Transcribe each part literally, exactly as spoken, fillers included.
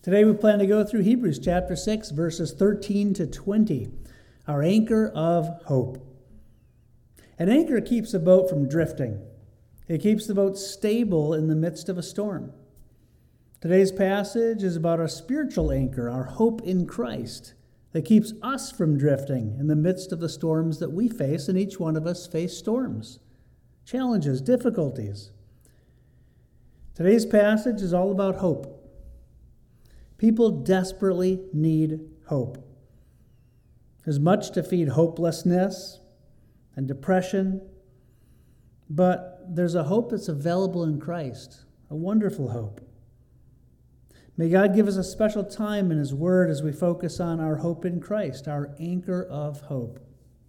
Today we plan to go through Hebrews chapter six, verses thirteen to twenty, our anchor of hope. An anchor keeps a boat from drifting. It keeps the boat stable in the midst of a storm. Today's passage is about our spiritual anchor, our hope in Christ, that keeps us from drifting in the midst of the storms that we face, and each one of us face storms, challenges, difficulties. Today's passage is all about hope. People desperately need hope. There's much to feed hopelessness and depression, but there's a hope that's available in Christ, a wonderful hope. May God give us a special time in His Word as we focus on our hope in Christ, our anchor of hope.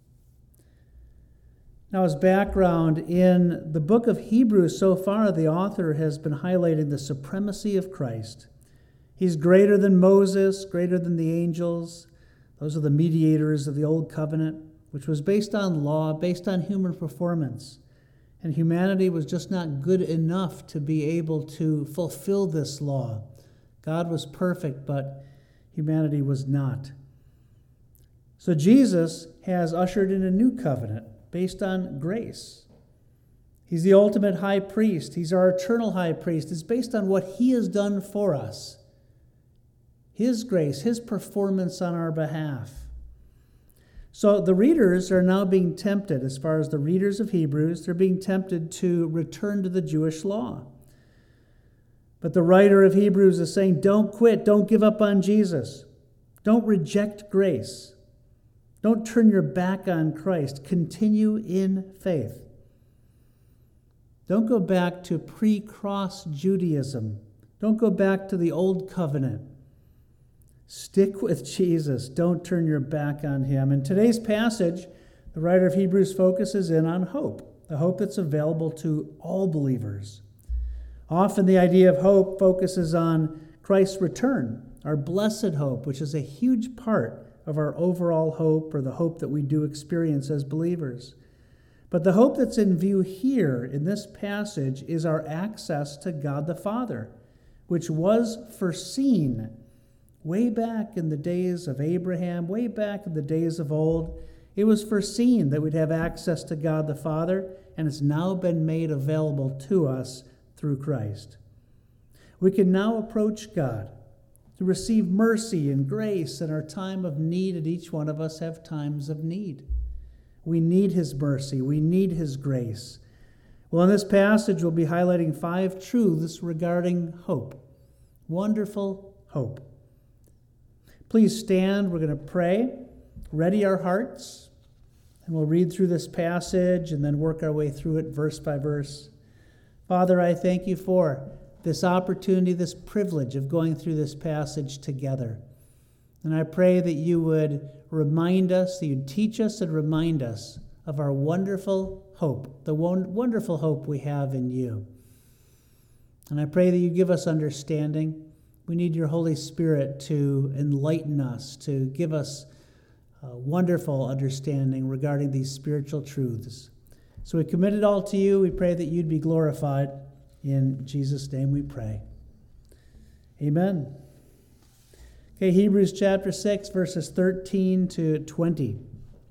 Now, as background, in the book of Hebrews so far, the author has been highlighting the supremacy of Christ. He's greater than Moses, greater than the angels. Those are the mediators of the Old Covenant, which was based on law, based on human performance. And humanity was just not good enough to be able to fulfill this law. God was perfect, but humanity was not. So Jesus has ushered in a new covenant based on grace. He's the ultimate high priest. He's our eternal high priest. It's based on what He has done for us. His grace, His performance on our behalf. So the readers are now being tempted, as far as the readers of Hebrews, they're being tempted to return to the Jewish law. But the writer of Hebrews is saying, don't quit, don't give up on Jesus. Don't reject grace. Don't turn your back on Christ. Continue in faith. Don't go back to pre-cross Judaism. Don't go back to the old covenant. Stick with Jesus. Don't turn your back on Him. In today's passage, the writer of Hebrews focuses in on hope, the hope that's available to all believers. Often the idea of hope focuses on Christ's return, our blessed hope, which is a huge part of our overall hope, or the hope that we do experience as believers. But the hope that's in view here in this passage is our access to God the Father, which was foreseen way back in the days of Abraham, way back in the days of old. It was foreseen that we'd have access to God the Father, and it's now been made available to us through Christ. We can now approach God to receive mercy and grace in our time of need, and each one of us have times of need. We need His mercy. We need His grace. Well, in this passage, we'll be highlighting five truths regarding hope. Wonderful hope. Please stand. We're going to pray, ready our hearts, and we'll read through this passage and then work our way through it verse by verse. Father, I thank You for this opportunity, this privilege of going through this passage together. And I pray that You would remind us, that You'd teach us and remind us of our wonderful hope, the wonderful hope we have in You. And I pray that You give us understanding. We need Your Holy Spirit to enlighten us, to give us a wonderful understanding regarding these spiritual truths. So we commit it all to You. We pray that You'd be glorified. In Jesus' name we pray. Amen. Okay, Hebrews chapter six, verses thirteen to twenty.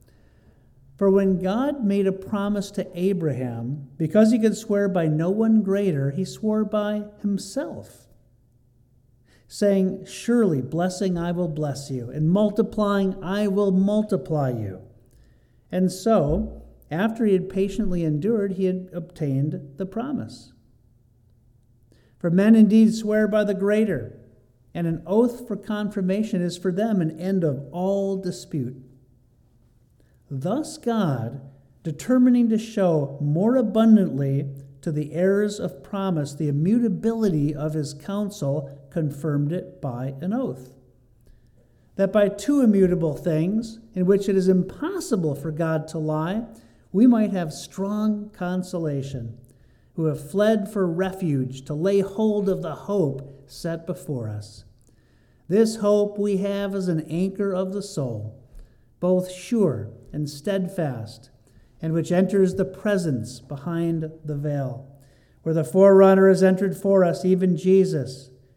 For when God made a promise to Abraham, because He could swear by no one greater, He swore by Himself, saying, surely blessing I will bless you, and multiplying I will multiply you. And so, after He had patiently endured, He had obtained the promise. For men indeed swear by the greater, and an oath for confirmation is for them an end of all dispute. Thus God, determining to show more abundantly to the heirs of promise the immutability of His counsel, confirmed it by an oath, that by two immutable things, in which it is impossible for God to lie, we might have strong consolation, who have fled for refuge to lay hold of the hope set before us. This hope we have as an anchor of the soul, both sure and steadfast, and which enters the presence behind the veil, where the forerunner has entered for us, even Jesus.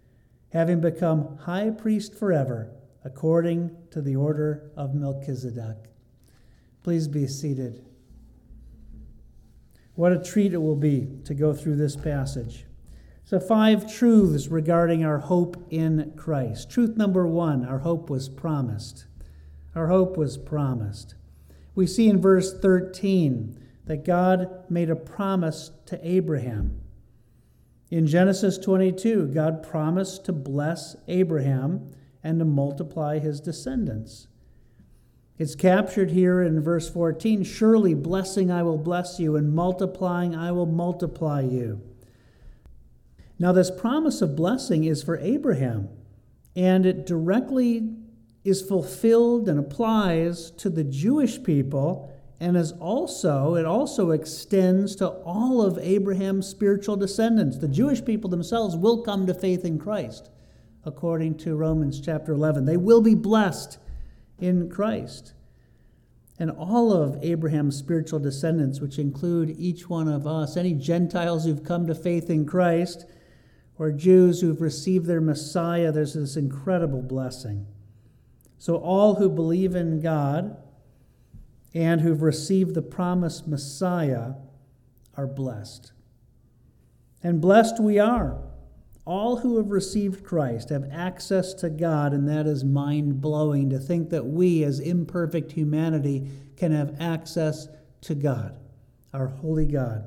having become high priest forever, according to the order of Melchizedek. Please be seated. What a treat it will be to go through this passage. So five truths regarding our hope in Christ. Truth number one, our hope was promised. Our hope was promised. We see in verse thirteen that God made a promise to Abraham. In Genesis twenty-two, God promised to bless Abraham and to multiply his descendants. It's captured here in verse fourteen, surely blessing I will bless you, and multiplying I will multiply you. Now this promise of blessing is for Abraham, and it directly is fulfilled and applies to the Jewish people, and is also, it also extends to all of Abraham's spiritual descendants. The Jewish people themselves will come to faith in Christ, according to Romans chapter eleven. They will be blessed in Christ. And all of Abraham's spiritual descendants, which include each one of us, any Gentiles who've come to faith in Christ, or Jews who've received their Messiah, there's this incredible blessing. So all who believe in God and who've received the promised Messiah are blessed. And blessed we are. All who have received Christ have access to God, and that is mind-blowing to think that we, as imperfect humanity, can have access to God, our holy God.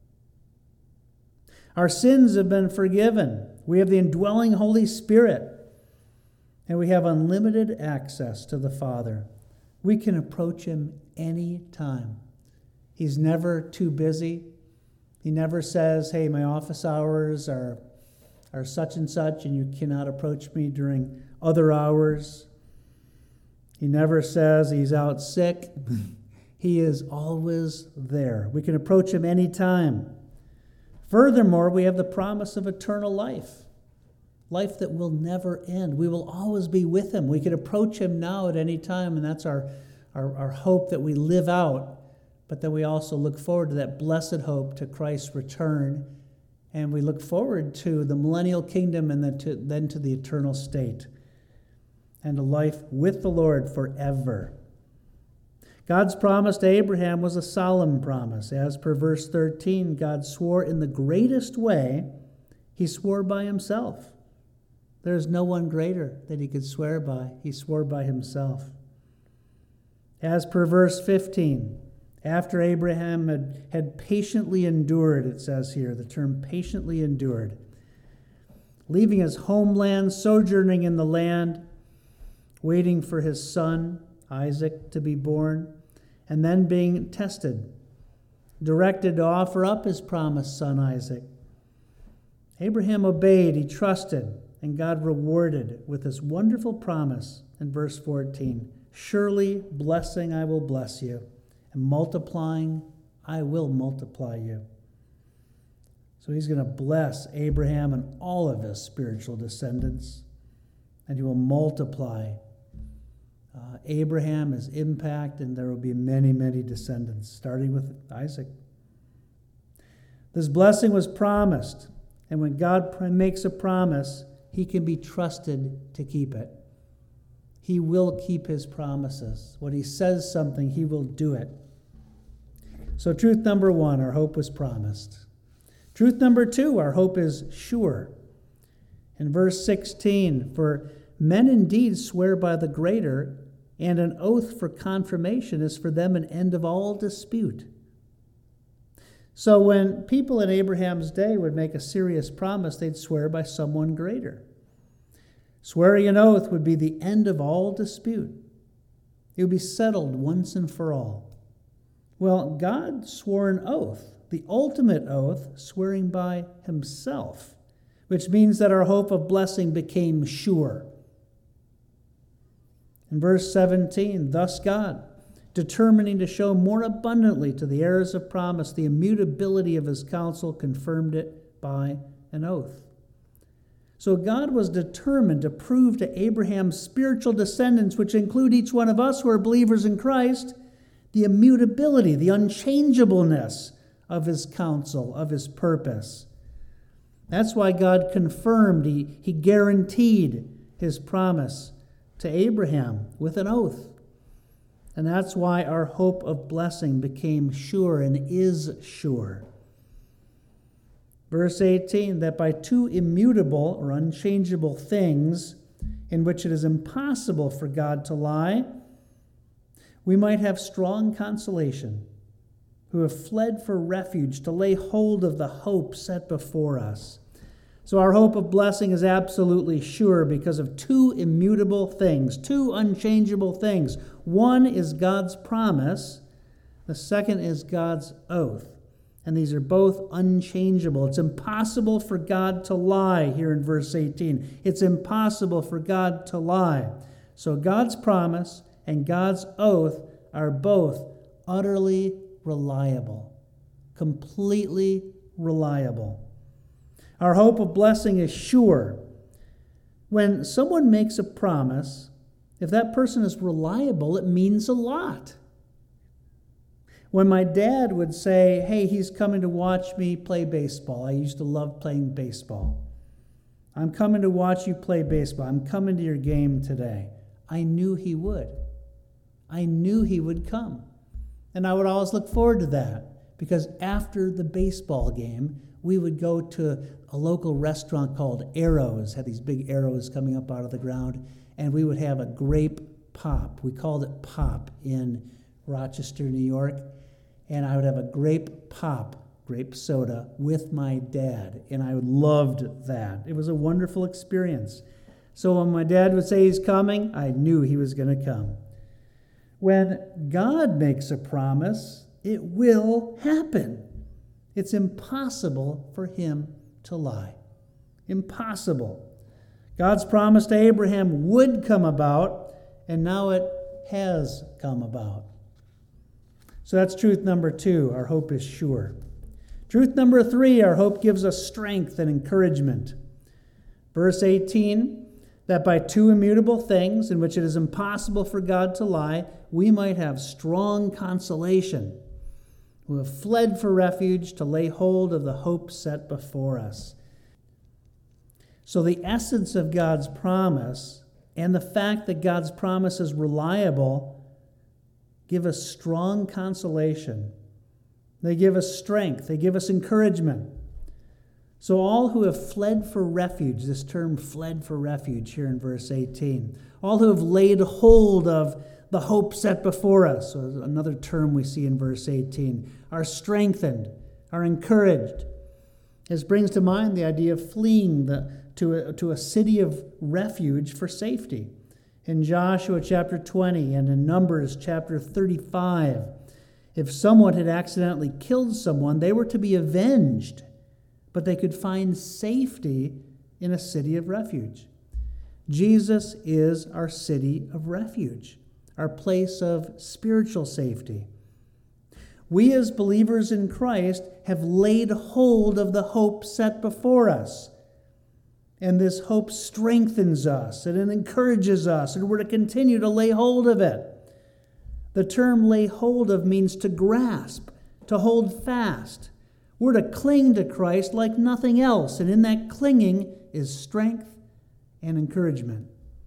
Our sins have been forgiven. We have the indwelling Holy Spirit, and we have unlimited access to the Father. We can approach him any time. He's never too busy. He never says, hey, my office hours are, are such and such, and you cannot approach me during other hours. He never says he's out sick. He is always there. We can approach him any time. Furthermore, we have the promise of eternal life. Life that will never end. We will always be with him. We can approach him now at any time, and that's our, our, our hope that we live out, but that we also look forward to that blessed hope to Christ's return, and we look forward to the millennial kingdom and then to, then to the eternal state, and a life with the Lord forever. God's promise to Abraham was a solemn promise. As per verse thirteen, God swore in the greatest way. He swore by himself. There is no one greater that he could swear by. He swore by himself. As per verse fifteen, after Abraham had, had patiently endured, it says here, the term patiently endured, leaving his homeland, sojourning in the land, waiting for his son, Isaac, to be born, and then being tested, directed to offer up his promised son, Isaac. Abraham obeyed, he trusted, and God rewarded with this wonderful promise in verse fourteen. Surely blessing I will bless you, and multiplying I will multiply you. So he's going to bless Abraham and all of his spiritual descendants, and he will multiply uh, Abraham, his impact, and there will be many, many descendants, starting with Isaac. This blessing was promised, and when God makes a promise, he can be trusted to keep it. He will keep his promises. When he says something, he will do it. So truth number one, our hope was promised. Truth number two, our hope is sure. In verse sixteen, for men indeed swear by the greater, and an oath for confirmation is for them an end of all dispute. So when people in Abraham's day would make a serious promise, they'd swear by someone greater. Swearing an oath would be the end of all dispute. It would be settled once and for all. Well, God swore an oath, the ultimate oath, swearing by himself, which means that our hope of blessing became sure. In verse seventeen, thus God, determining to show more abundantly to the heirs of promise the immutability of his counsel, confirmed it by an oath. So God was determined to prove to Abraham's spiritual descendants, which include each one of us who are believers in Christ, the immutability, the unchangeableness of his counsel, of his purpose. That's why God confirmed, he, he guaranteed his promise to Abraham with an oath. And that's why our hope of blessing became sure and is sure. Verse eighteen, that by two immutable or unchangeable things in which it is impossible for God to lie, we might have strong consolation, who have fled for refuge to lay hold of the hope set before us. So our hope of blessing is absolutely sure because of two immutable things, two unchangeable things. One is God's promise. The second is God's oath. And these are both unchangeable. It's impossible for God to lie here in verse eighteen. It's impossible for God to lie. So God's promise and God's oath are both utterly reliable, completely reliable. Our hope of blessing is sure. When someone makes a promise, if that person is reliable, it means a lot. When my dad would say, hey, he's coming to watch me play baseball. I used to love playing baseball. I'm coming to watch you play baseball. I'm coming to your game today. I knew he would. I knew he would come. And I would always look forward to that because after the baseball game, we would go to a local restaurant called Arrows, had these big arrows coming up out of the ground, and we would have a grape pop. We called it pop in Rochester, New York, and I would have a grape pop, grape soda, with my dad, and I loved that. It was a wonderful experience. So when my dad would say he's coming, I knew he was going to come. When God makes a promise, it will happen. It's impossible for him to lie. Impossible. God's promise to Abraham would come about, and now it has come about. So that's truth number two. Our hope is sure. Truth number three, our hope gives us strength and encouragement. Verse eighteen, that by two immutable things in which it is impossible for God to lie, we might have strong consolation, who have fled for refuge to lay hold of the hope set before us. So the essence of God's promise and the fact that God's promise is reliable give us strong consolation. They give us strength. They give us encouragement. So all who have fled for refuge, this term fled for refuge here in verse eighteen, all who have laid hold of the hope set before us, so another term we see in verse eighteen, are strengthened, are encouraged. This brings to mind the idea of fleeing the, to, a, to a city of refuge for safety. In Joshua chapter twenty and in Numbers chapter thirty-five, if someone had accidentally killed someone, they were to be avenged, but they could find safety in a city of refuge. Jesus is our city of refuge, our place of spiritual safety. We as believers in Christ have laid hold of the hope set before us. And this hope strengthens us and it encourages us, and we're to continue to lay hold of it. The term lay hold of means to grasp, to hold fast. We're to cling to Christ like nothing else, and in that clinging is strength and encouragement.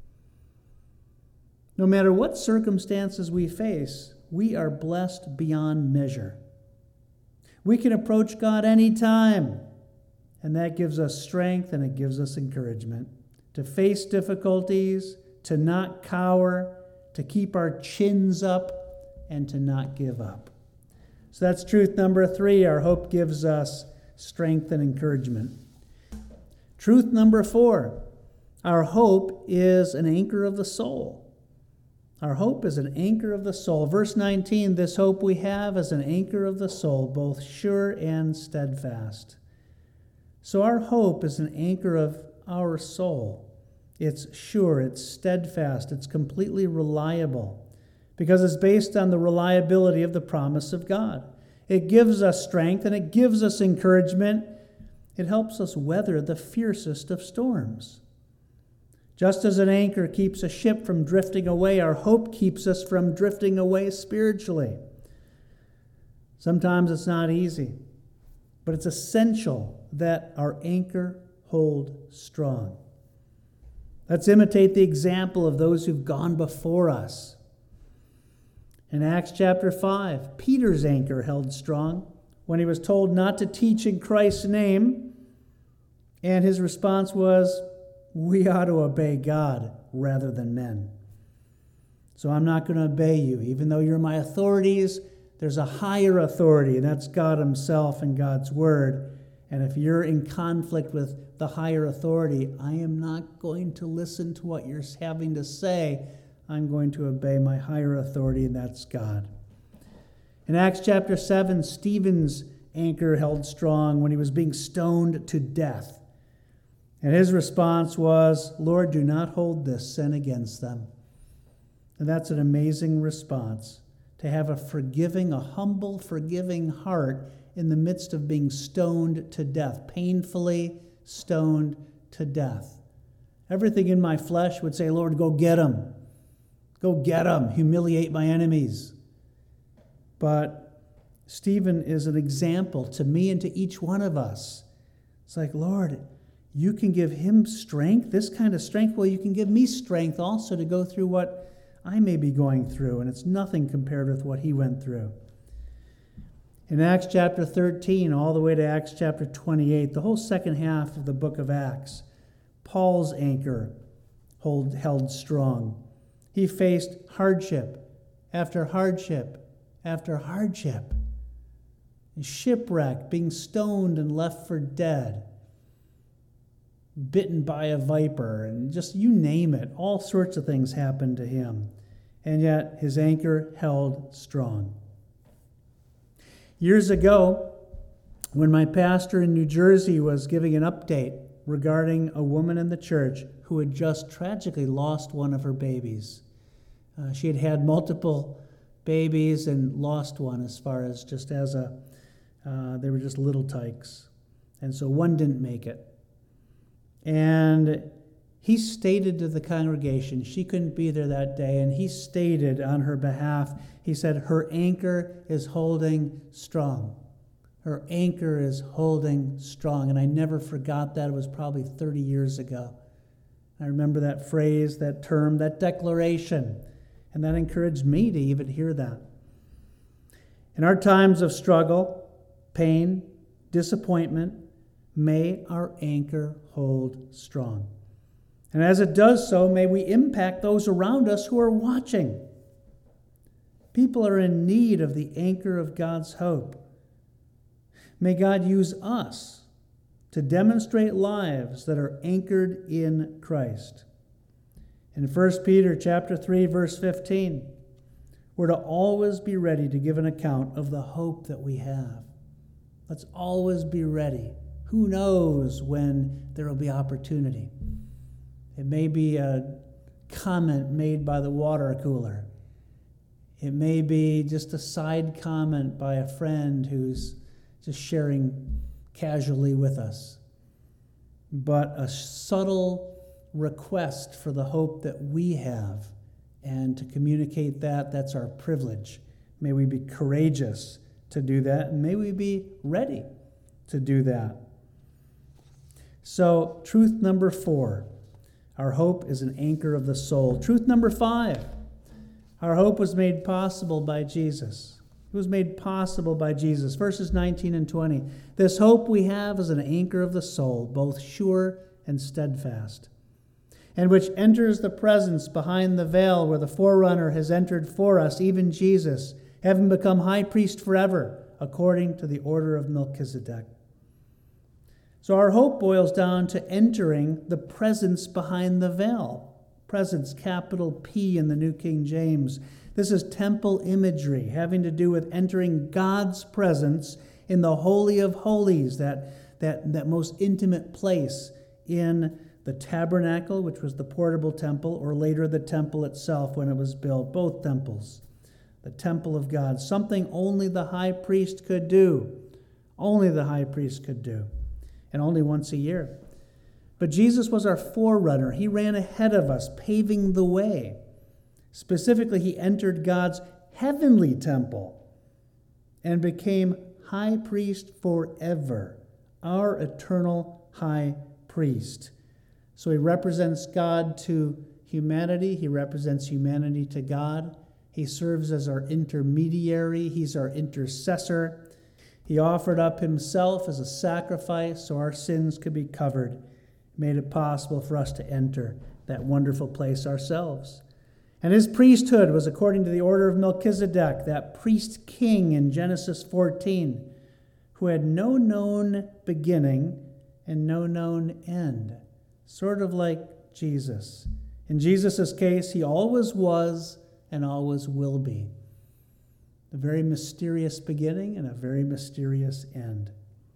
No matter what circumstances we face, we are blessed beyond measure. We can approach God anytime, and that gives us strength and it gives us encouragement to face difficulties, to not cower, to keep our chins up, and to not give up. So that's truth number three. Our hope gives us strength and encouragement. Truth number four. Our hope is an anchor of the soul. Our hope is an anchor of the soul. Verse nineteen, this hope we have is an anchor of the soul, both sure and steadfast. So our hope is an anchor of our soul. It's sure, it's steadfast, it's completely reliable, because it's based on the reliability of the promise of God. It gives us strength and it gives us encouragement. It helps us weather the fiercest of storms. Just as an anchor keeps a ship from drifting away, our hope keeps us from drifting away spiritually. Sometimes it's not easy. But it's essential that our anchor hold strong. Let's imitate the example of those who've gone before us. In Acts chapter five, Peter's anchor held strong when he was told not to teach in Christ's name, and his response was, "We ought to obey God rather than men. So I'm not going to obey you. Even though you're my authorities, there's a higher authority, and that's God himself and God's word. And if you're in conflict with the higher authority, I am not going to listen to what you're having to say. I'm going to obey my higher authority, and that's God." In Acts chapter seven, Stephen's anchor held strong when he was being stoned to death. And his response was, "Lord, do not hold this sin against them." And that's an amazing response, to have a forgiving, a humble, forgiving heart in the midst of being stoned to death, painfully stoned to death. Everything in my flesh would say, "Lord, go get him. Go get him. Humiliate my enemies." But Stephen is an example to me and to each one of us. It's like, Lord, you can give him strength, this kind of strength. Well, you can give me strength also to go through what I may be going through, and it's nothing compared with what he went through. In Acts chapter thirteen, all the way to Acts chapter twenty-eight, the whole second half of the book of Acts, Paul's anchor hold, held strong. He faced hardship after hardship after hardship. Shipwreck, being stoned and left for dead, bitten by a viper, and just you name it. All sorts of things happened to him. And yet his anchor held strong. Years ago, when my pastor in New Jersey was giving an update regarding a woman in the church who had just tragically lost one of her babies. Uh, she had had multiple babies and lost one as far as just as a, uh, they were just little tykes. And so one didn't make it. And he stated to the congregation, she couldn't be there that day, and he stated on her behalf, he said, her anchor is holding strong. Her anchor is holding strong. And I never forgot that. It was probably thirty years ago. I remember that phrase, that term, that declaration. And that encouraged me to even hear that. In our times of struggle, pain, disappointment, may our anchor hold strong. And as it does so, may we impact those around us who are watching. People are in need of the anchor of God's hope. May God use us to demonstrate lives that are anchored in Christ. In First Peter chapter three, verse fifteen, we're to always be ready to give an account of the hope that we have. Let's always be ready. Who knows when there will be opportunity? It may be a comment made by the water cooler. It may be just a side comment by a friend who's just sharing casually with us. But a subtle request for the hope that we have, and to communicate that, that's our privilege. May we be courageous to do that, and may we be ready to do that. So, truth number four, our hope is an anchor of the soul. Truth number five, our hope was made possible by Jesus. It was made possible by Jesus. Verses nineteen and twenty. This hope we have is an anchor of the soul, both sure and steadfast, and which enters the presence behind the veil where the forerunner has entered for us, even Jesus, having become high priest forever, according to the order of Melchizedek. So our hope boils down to entering the presence behind the veil. Presence, capital P in the New King James. This is temple imagery, having to do with entering God's presence in the Holy of Holies, that, that, that most intimate place in the tabernacle, which was the portable temple, or later the temple itself when it was built, both temples. The temple of God, something only the high priest could do. Only the high priest could do. And only once a year. But Jesus was our forerunner. He ran ahead of us, paving the way. Specifically, he entered God's heavenly temple and became high priest forever, our eternal high priest. So he represents God to humanity. He represents humanity to God. He serves as our intermediary. He's our intercessor. He offered up himself as a sacrifice so our sins could be covered, made it possible for us to enter that wonderful place ourselves. And his priesthood was according to the order of Melchizedek, that priest king in Genesis fourteen, who had no known beginning and no known end, sort of like Jesus. In Jesus' case, he always was and always will be. A very mysterious beginning and a very mysterious end.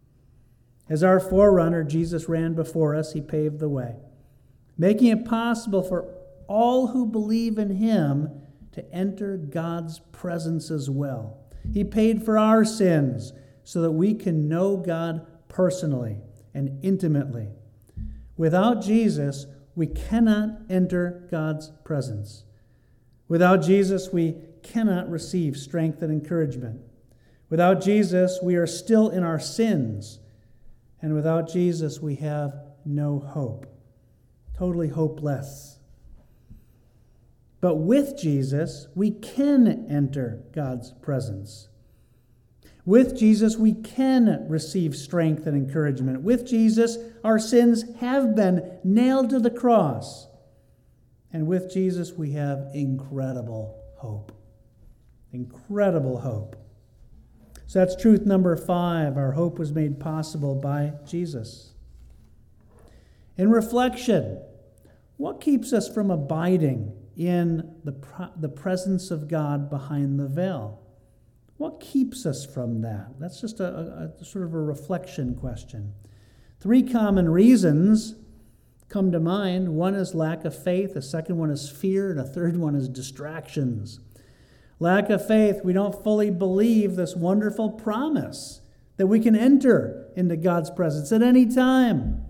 As our forerunner, Jesus ran before us. He paved the way, making it possible for all who believe in him to enter God's presence as well. He paid for our sins so that we can know God personally and intimately. Without Jesus, we cannot enter God's presence. Without Jesus, we cannot receive strength and encouragement. Without Jesus, we are still in our sins. And without Jesus, we have no hope. Totally hopeless. But with Jesus, we can enter God's presence. With Jesus, we can receive strength and encouragement. With Jesus, our sins have been nailed to the cross. And with Jesus, we have incredible hope. Incredible hope. So that's truth number five. Our hope was made possible by Jesus. In reflection, what keeps us from abiding in the, pro- the presence of God behind the veil? What keeps us from that? That's just a, a, a sort of a reflection question. Three common reasons come to mind. One is lack of faith, a second one is fear, and a third one is distractions. Lack of faith, we don't fully believe this wonderful promise that we can enter into God's presence at any time.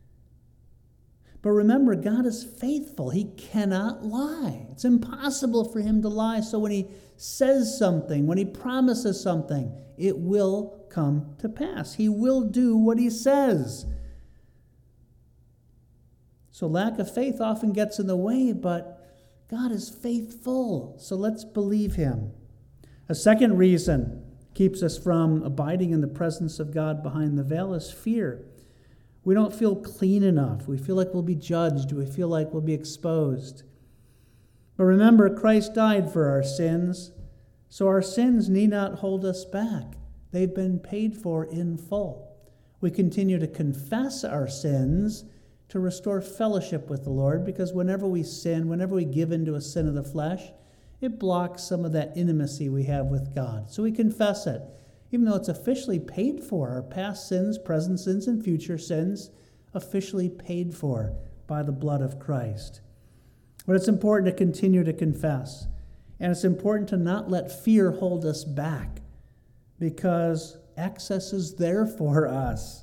But remember, God is faithful. He cannot lie. It's impossible for him to lie. So when he says something, when he promises something, it will come to pass. He will do what he says. So lack of faith often gets in the way, but God is faithful. So let's believe him. A second reason keeps us from abiding in the presence of God behind the veil is fear. We don't feel clean enough. We feel like we'll be judged. We feel like we'll be exposed. But remember, Christ died for our sins, so our sins need not hold us back. They've been paid for in full. We continue to confess our sins to restore fellowship with the Lord, because whenever we sin, whenever we give into a sin of the flesh, it blocks some of that intimacy we have with God. So we confess it. Even though it's officially paid for, our past sins, present sins, and future sins, officially paid for by the blood of Christ. But it's important to continue to confess. And it's important to not let fear hold us back, because access is there for us.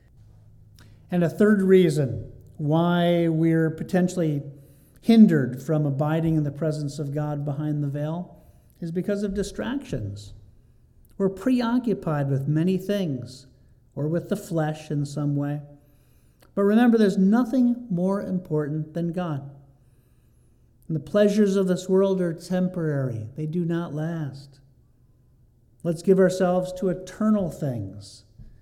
And a third reason why we're potentially hindered from abiding in the presence of God behind the veil is because of distractions. We're preoccupied with many things, or with the flesh in some way. But remember, there's nothing more important than God. And the pleasures of this world are temporary. They do not last. Let's give ourselves to eternal things.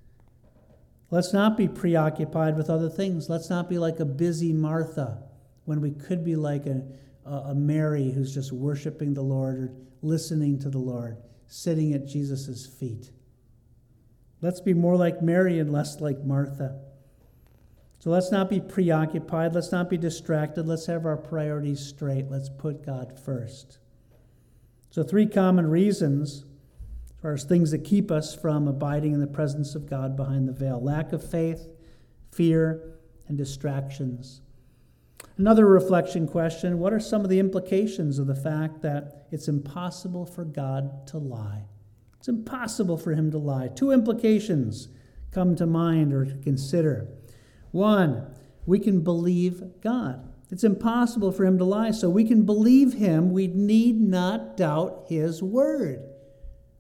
Let's not be preoccupied with other things. Let's not be like a busy Martha when we could be like a, a Mary who's just worshiping the Lord or listening to the Lord, sitting at Jesus' feet. Let's be more like Mary and less like Martha. So let's not be preoccupied. Let's not be distracted. Let's have our priorities straight. Let's put God first. So three common reasons as far as things that keep us from abiding in the presence of God behind the veil: lack of faith, fear, and distractions. Another reflection question: what are some of the implications of the fact that it's impossible for God to lie? It's impossible for him to lie. Two implications come to mind or to consider. One, we can believe God. It's impossible for him to lie, so we can believe him. We need not doubt his word.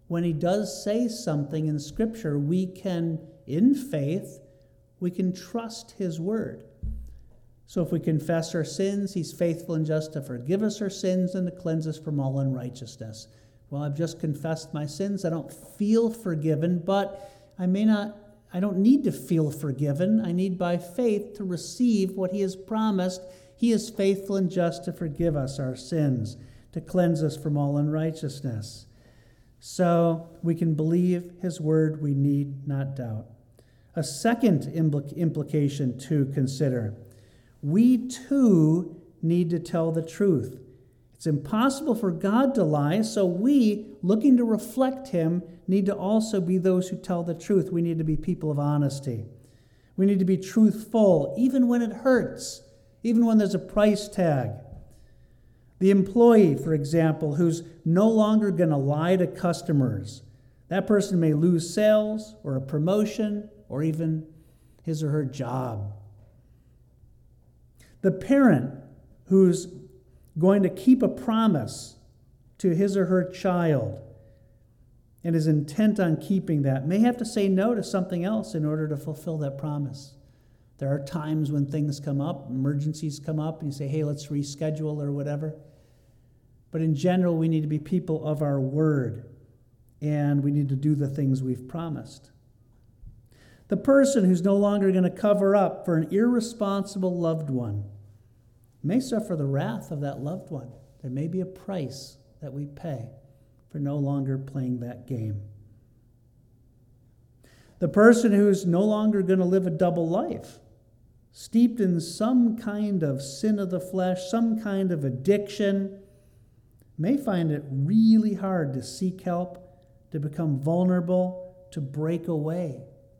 when he does say something in Scripture, we can, in faith, we can trust his word. So if we confess our sins, he's faithful and just to forgive us our sins and to cleanse us from all unrighteousness. Well, I've just confessed my sins. I don't feel forgiven, but I may not, I don't need to feel forgiven. I need by faith to receive what he has promised. He is faithful and just to forgive us our sins, to cleanse us from all unrighteousness. So we can believe his word, we need not doubt. A second impl- implication to consider. We too need to tell the truth. It's impossible for God to lie, so we, looking to reflect him, need to also be those who tell the truth. We need to be people of honesty. We need to be truthful, even when it hurts, even when there's a price tag. The employee, for example, who's no longer going to lie to customers. That person may lose sales or a promotion or even his or her job. The parent who's going to keep a promise to his or her child and is intent on keeping that may have to say no to something else in order to fulfill that promise. There are times when things come up, emergencies come up, and you say, hey, let's reschedule or whatever. But in general, we need to be people of our word, and we need to do the things we've promised. The person who's no longer going to cover up for an irresponsible loved one may suffer the wrath of that loved one. There may be a price that we pay for no longer playing that game. The person who's no longer going to live a double life, steeped in some kind of sin of the flesh, some kind of addiction, may find it really hard to seek help, to become vulnerable, to break away.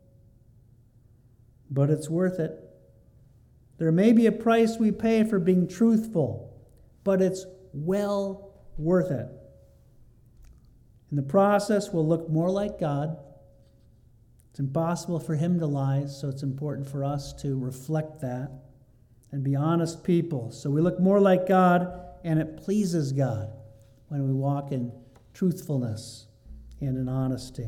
But it's worth it. There may be a price we pay for being truthful, but it's well worth it. In the process, we'll look more like God. It's impossible for him to lie, so it's important for us to reflect that and be honest people. So we look more like God, and it pleases God when we walk in truthfulness and in honesty.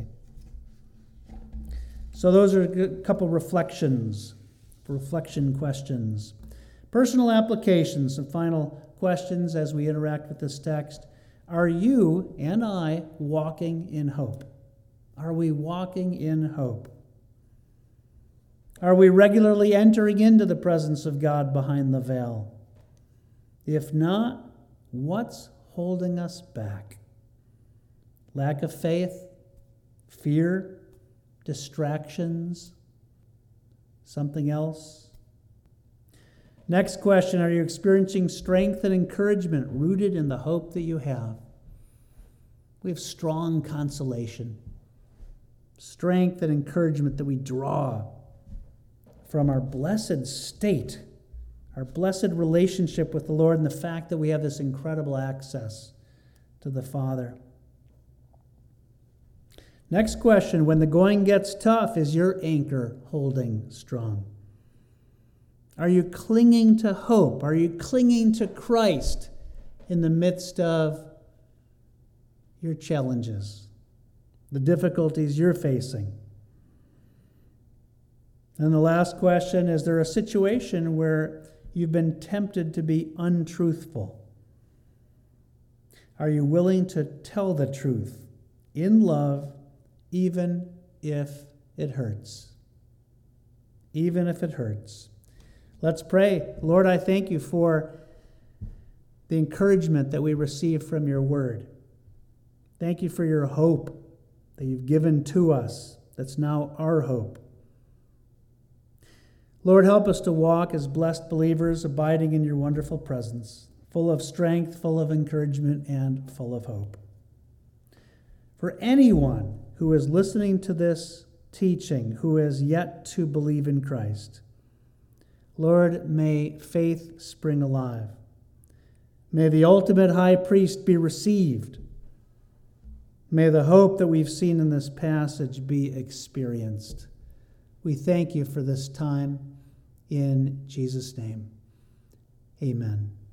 So those are a couple reflections, reflection questions. Personal applications, some final questions as we interact with this text. Are you and I walking in hope? Are we walking in hope? Are we regularly entering into the presence of God behind the veil? If not, what's holding us back? Lack of faith? Fear? Distractions? Something else? Next question, are you experiencing strength and encouragement rooted in the hope that you have? We have strong consolation, strength and encouragement that we draw from our blessed state, our blessed relationship with the Lord, and the fact that we have this incredible access to the Father. Next question, when the going gets tough, is your anchor holding strong? Are you clinging to hope? Are you clinging to Christ in the midst of your challenges, the difficulties you're facing? And the last question, is there a situation where you've been tempted to be untruthful? Are you willing to tell the truth in love, even if it hurts? Even if it hurts. Let's pray. Lord, I thank you for the encouragement that we receive from your word. Thank you for your hope that you've given to us. That's now our hope. Lord, help us to walk as blessed believers, abiding in your wonderful presence, full of strength, full of encouragement, and full of hope. For anyone who is listening to this teaching, who has yet to believe in Christ, Lord, may faith spring alive. May the ultimate high priest be received. May the hope that we've seen in this passage be experienced. We thank you for this time in Jesus' name. Amen.